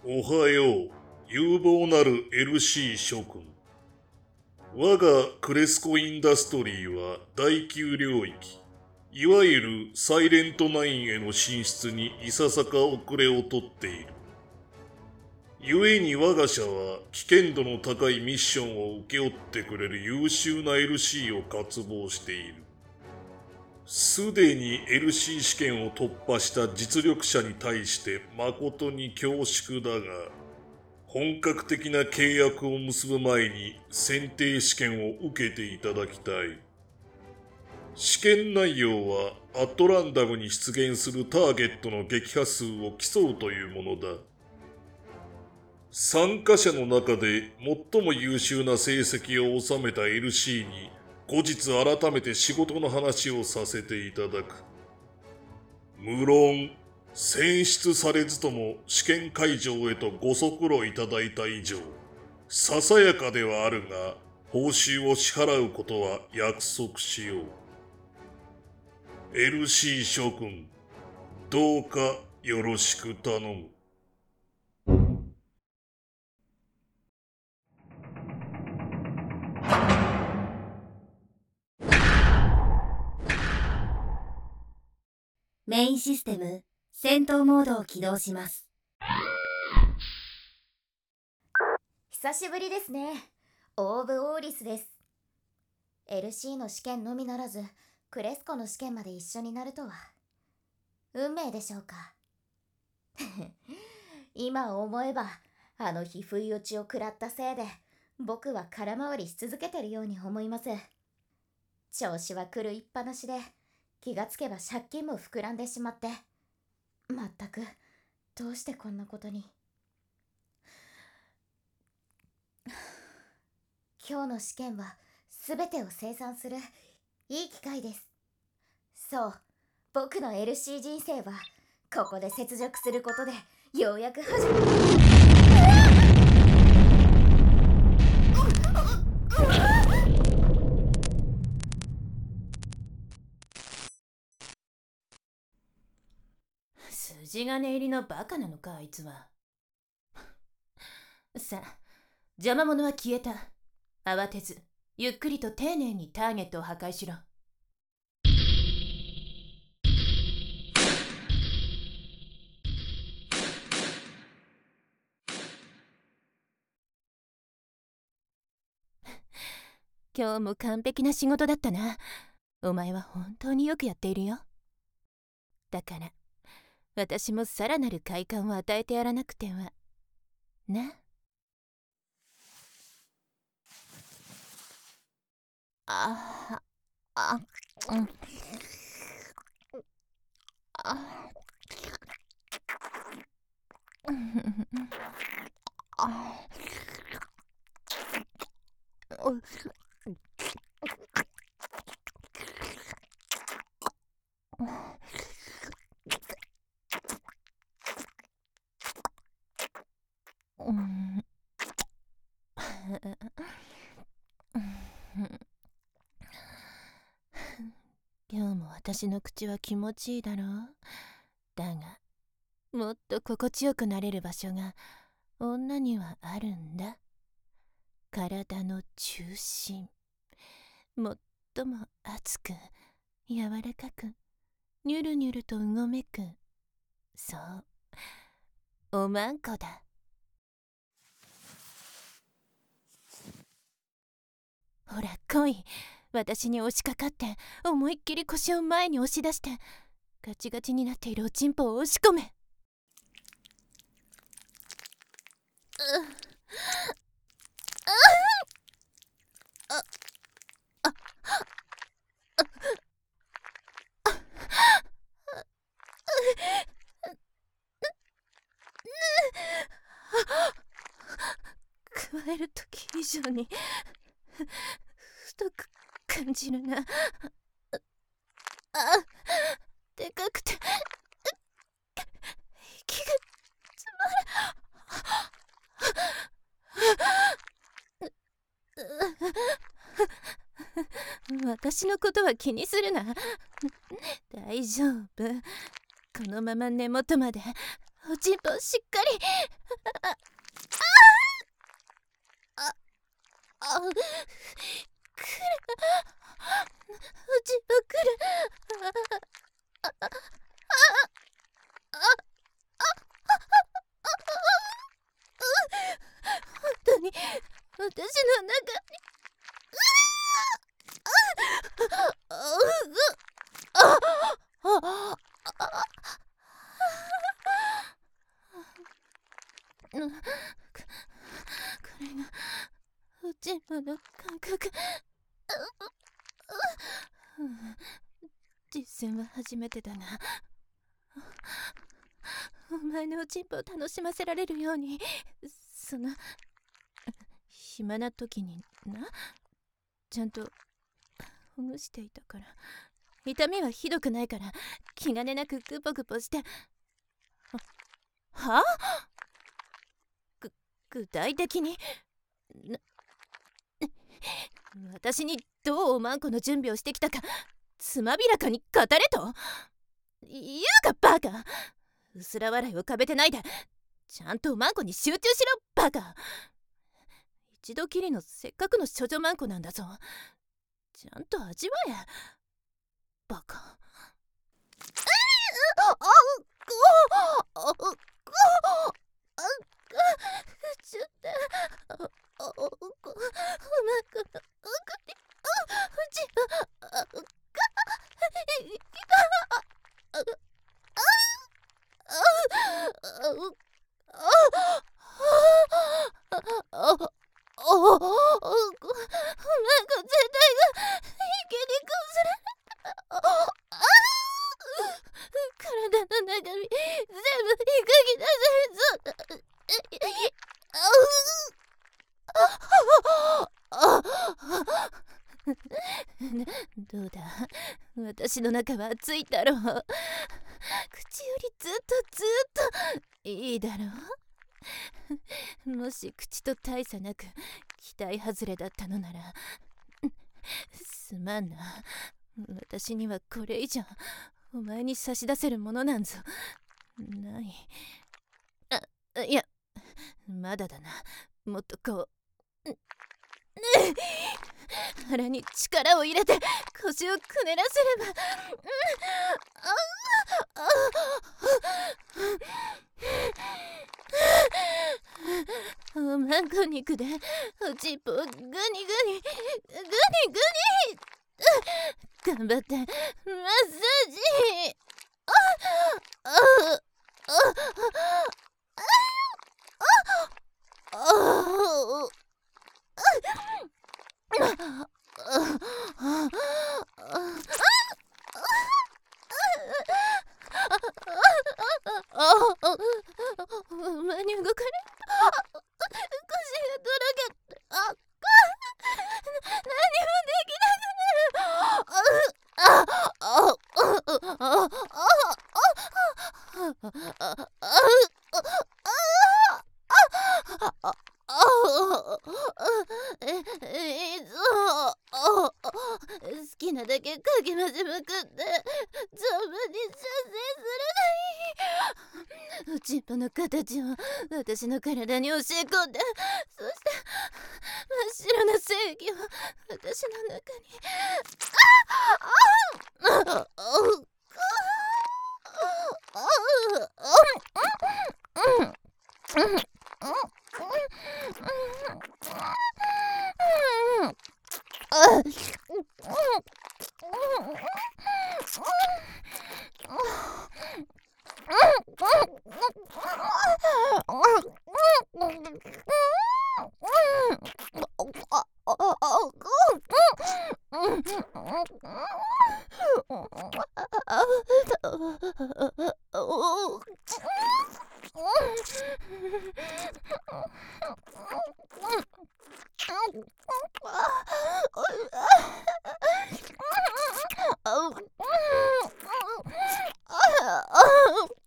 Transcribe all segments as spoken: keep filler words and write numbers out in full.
おはよう、有望なる エルシー 諸君。我がクレスコインダストリーは第九領域、いわゆるサイレントナインへの進出にいささか遅れをとっている。故に我が社は危険度の高いミッションを請け負ってくれる優秀な エルシー を渇望している。すでに エルシー 試験を突破した実力者に対して誠に恐縮だが、本格的な契約を結ぶ前に選定試験を受けていただきたい。試験内容はアットランダムに出現するターゲットの撃破数を競うというものだ。参加者の中で最も優秀な成績を収めた エルシー に後日改めて仕事の話をさせていただく。無論、選出されずとも試験会場へとご足労いただいた以上、ささやかではあるが、報酬を支払うことは約束しよう。エルシー 諸君、どうかよろしく頼む。 メインシステム、戦闘モードを起動します。 久しぶりですね。オーブ・オーリスです。エルシー の試験のみならず、クレスコの試験まで一緒になるとは。運命でしょうか。今思えば、あの日不意打ちを食らったせいで、僕は空回りし続けてるように思います。調子は狂いっぱなしで、気がつけば借金も膨らんでしまって、まったくどうしてこんなことに。今日の試験は全てを清算するいい機会です。そう、僕の エルシー 人生はここで雪辱することでようやく始まる。 筋金入りのバカなのか、あいつは。さあ、邪魔者は消えた。慌てず、ゆっくりと丁寧にターゲットを破壊しろ。今日も完璧な仕事だったな。お前は本当によくやっているよ。だから、私もさらなる快感を与えてやらなくては。な。ああ、うん。ああ。今日も私の口は気持ちいいだろう。だが、もっと心地よくなれる場所が女にはあるんだ。体の中心。最も熱く、柔らかく、ニュルニュルとうごめく。そう、おまんこだ。ほら来い。私に押しかかって思いっきり腰を前に押し出してガチガチになっているおちんぽを押し込め。うああ加える時以上に太く感じるな。あ、でかくて息が詰まる。私のことは気にするな。大丈夫。このまま根元までおちんぽしっかり。ああああくる。おちんぽくる。ああああ本当に私の中に。これがおちんぽの感覚。実践は初めてだな。お前のおちんぽを楽しませられるように、その暇な時にな、ちゃんとほぐしていたから。痛みはひどくないから気兼ねなくグポグポして。はあ、ぐ具体的にな私にどうおまんこの準備をしてきたかつまびらかに語れと言うかバカ。薄ら笑いをかべてないでちゃんとおまんこに集中しろバカ。一度きりのせっかくの処女まんこなんだぞ。ちゃんと味わえバカ。ちょっとおまんこの奥にうちどうだ私の中は熱いだろう。口よりずっとずっといいだろう。もし口と大差なく期待外れだったのならすまんな。私にはこれ以上お前に差し出せるものなんぞない。あ、いやまだだな。もっとこう腹に力を入れて腰をくねらせれば。おまんこ肉でおちんぽをグニグニグニグニ頑張ってマッサージ。あああああお前に動かれ腰がとろけてあっ何もできなくなる。好きなだけかき混ぜまくって存分に射精するがいい。おちんぽの形を私の体に教え込んで、そして真っ白な正義を私の中に。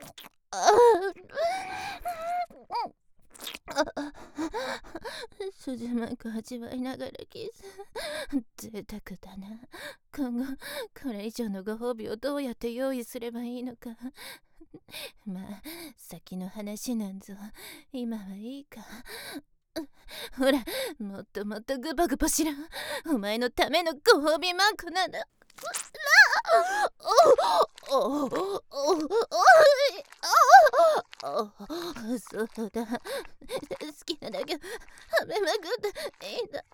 そとじゃまく味わいながらキス。贅沢だな。今後これ以上のご褒美をどうやって用意すればいいのか。まあ先の話なんぞ今はいいか。ほら、もっともっとグバグバしろ。お前のためのご褒美マンコなんだ。おおおおおおそうだ。好きなだけ食べまくっていいんだ。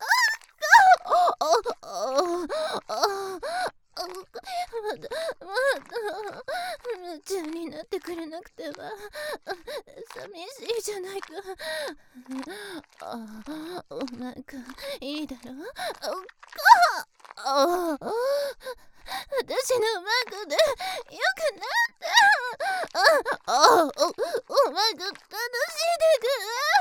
まだまだ夢中になってくれなくては寂しいじゃないか。ああ、なんかいいだろ。ああ、私のマグでよくなった。ああ、お、お前が楽しんでく。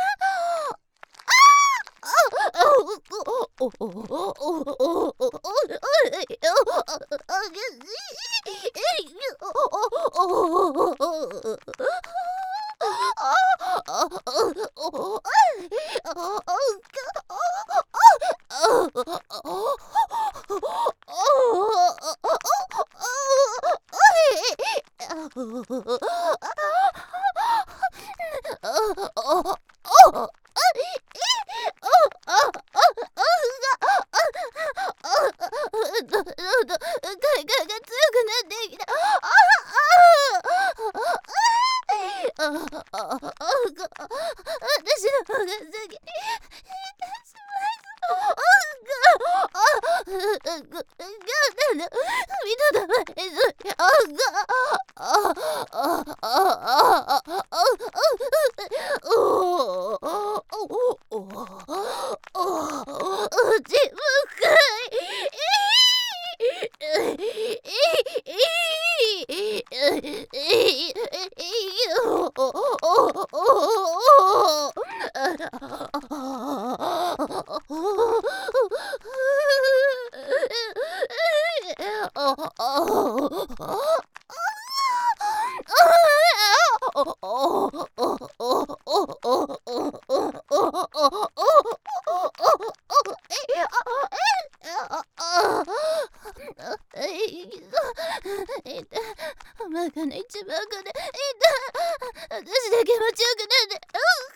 マカの一番こでいた。私だけ持ちよくなんで。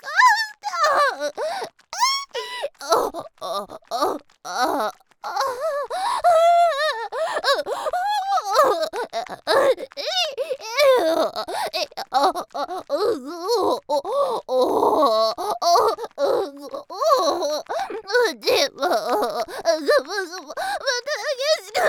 でも、また激しく。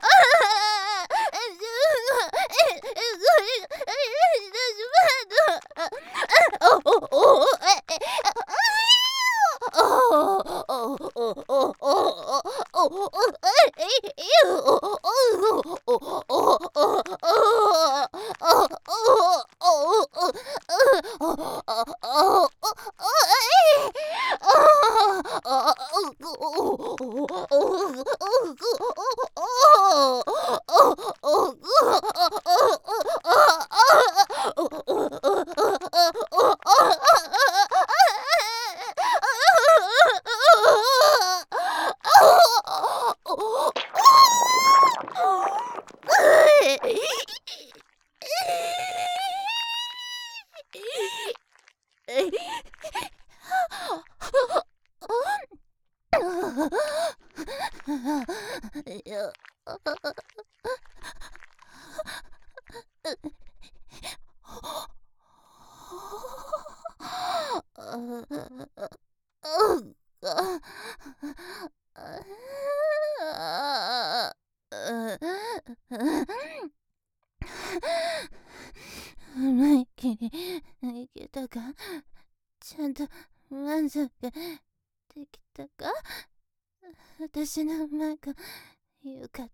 思いっきりいけたか？ちゃんと満足できたか？私のマカよかった？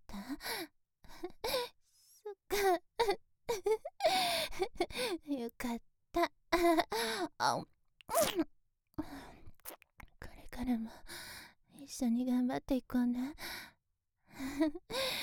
そっかよかったあこれからも一緒に頑張っていこうな